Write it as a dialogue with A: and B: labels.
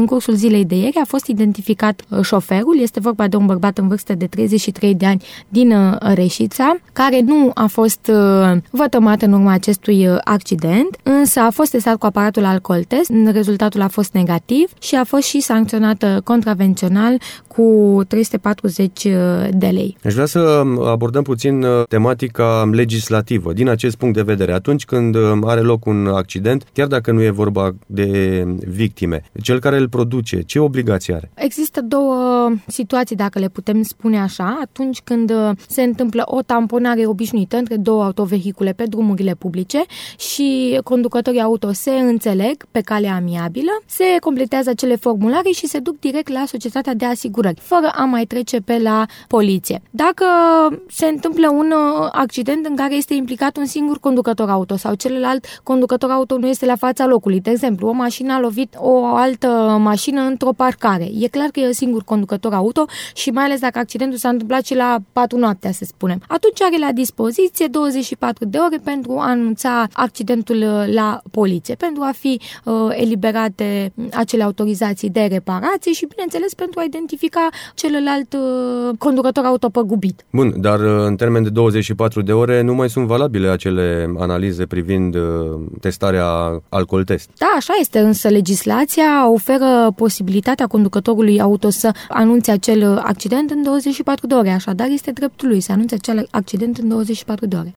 A: în cursul zilei de ieri a fost identificat șoferul. Este vorba de un bărbat în vârstă de 33 de ani din Reșița, care nu a fost vătămat în urma acestui accident, însă a fost testat cu aparatul alcooltest. Rezultatul a fost negativ și a fost și sancționat contravențional cu 340 de lei.
B: Aș vrea să abordăm puțin tematica legislativă din acest punct de vedere. Atunci când are loc un accident, chiar dacă nu e vorba de victime, cel care îl produce, ce obligație are?
A: Există două situații, dacă le putem spune așa, atunci când se întâmplă o tamponare obișnuită între două autovehicule pe drumurile publice și conducătorii auto se înțeleg pe cale amiabilă, se completează acele formulare și se duc direct la societatea de asigurări, fără a mai trece pe la poliție. Dacă se întâmplă un accident în care este implicat un singur conducător auto sau celălalt conducător auto nu este la fața locului, de exemplu, o mașină a lovit o altă mașină într-o parcare, e clar că e un singur conducător auto și mai ales dacă accidentul s-a întâmplat și la 4 noaptea, să spunem. Atunci are la dispoziție 24 de ore pentru a anunța accidentul la poliție, pentru a fi eliberate acele autorizații de reparație și, bineînțeles, pentru a identifica celălalt conducător auto păgubit.
B: Bun, dar în termen de 24 de ore nu mai sunt valabile acele analize privind testarea alcool-test.
A: Da, așa este, însă legislația oferă posibilitatea conducătorului auto să anunțe acel accident în 24 de ore, așadar este dreptul lui să anunțe acel accident în 24 de ore.